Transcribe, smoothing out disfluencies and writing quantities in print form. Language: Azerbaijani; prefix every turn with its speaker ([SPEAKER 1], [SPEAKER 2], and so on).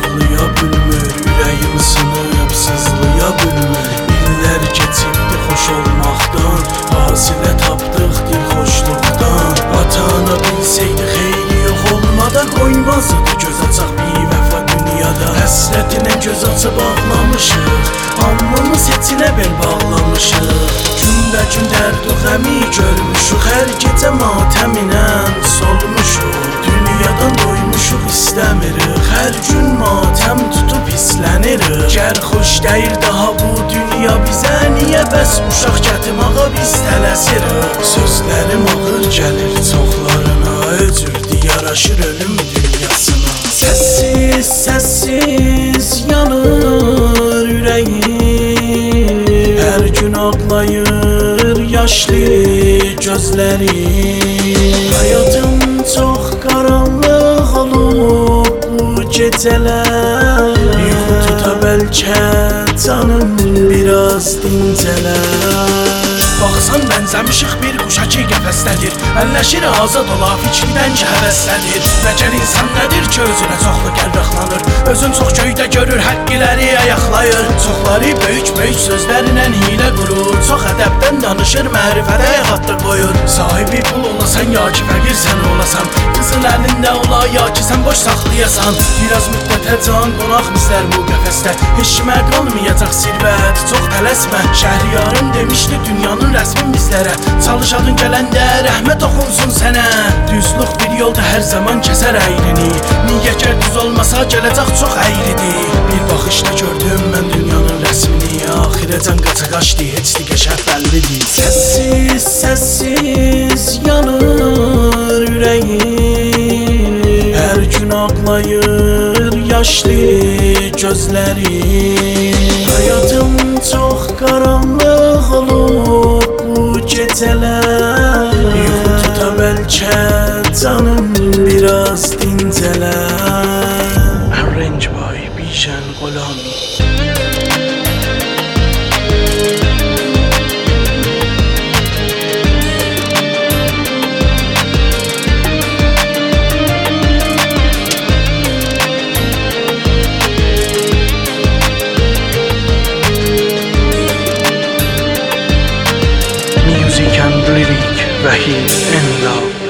[SPEAKER 1] ağlaya bilmir, ürəyim sınıb sızlaya bilmir. İllər keçibdi xoş olmaqdan, fasilə tapdıq dilxoşluqdan. Ata-ana bilsəydi xeyri yox olmadan, qoymazdı göz açaq bir vəfa dünyada. Həsrətinə göz açıb ağlamışıq, alnımız içinə bel bağlamışıq. Gün dərd o qəmi görmüşük, hər gecə matəminə solmuşuq. Dünyadan doymuşuq, istəmirik, hər gün matəm tutub pislənirik. Gər xoş deyil daha bu dünya bizə, niyə bəs uşaq gətimağa biz tələsirik. Sözlərim ağır gəlir çoxlarına, öcürdü yaraşır ölüm dünyasına. Səssiz, səssiz yanır ürəyim, hər gün ağlayır yaşlı gözlərim. Həyatım çox qaranlıq olub bu gecələr, yuxu tuta bəlkə canım biraz dincələr. Baxsan bənzəmişik bir quşa ki qəfəsdədir, əlləşir azad ola fikridən ki həvəslədir. Nəcər insan nədir ki özünə çoxlu qərrəxlanır, özün çox göydə görür, həqqiləri ayaqlayır. Çoxları böyük sözlərlə hilə qurur, çox ədəbdən danışır, mərifətə yağatdır qoyur. Sahibi pul olasan ya ki fəqir sən olasan, qızın əlində ola ya ki sən boş saxlayasan. Biraz müddətə can qonaq bizlər bu qəfəsdə, heç kimə qalmayacaq sirvət, çox tələsmə. Şəhriyarım demişdi dünyanın rəsmin bizlərə, çalış adın gələndə rəhmət oxunsun sənə. Düzlük bir yolda hər zaman kəsər əyrini, niyə gər düz olmasa gələcək çox əyridir. Bir baxışda gördüm mən dünyanın rəsmini, axirəcən qaça qaçdı, heç diqəşə bəllidir. Səssiz, səssiz yanır ürəyim, hər gün ağlayır yaşlı gözlərim. Həyatım çox qaranlıq olub bu gecələr, yuxu tuta bəlkə canım biraz dincələr. Arrange by Bijan Gholami. Music and lyric Vahid Enlal.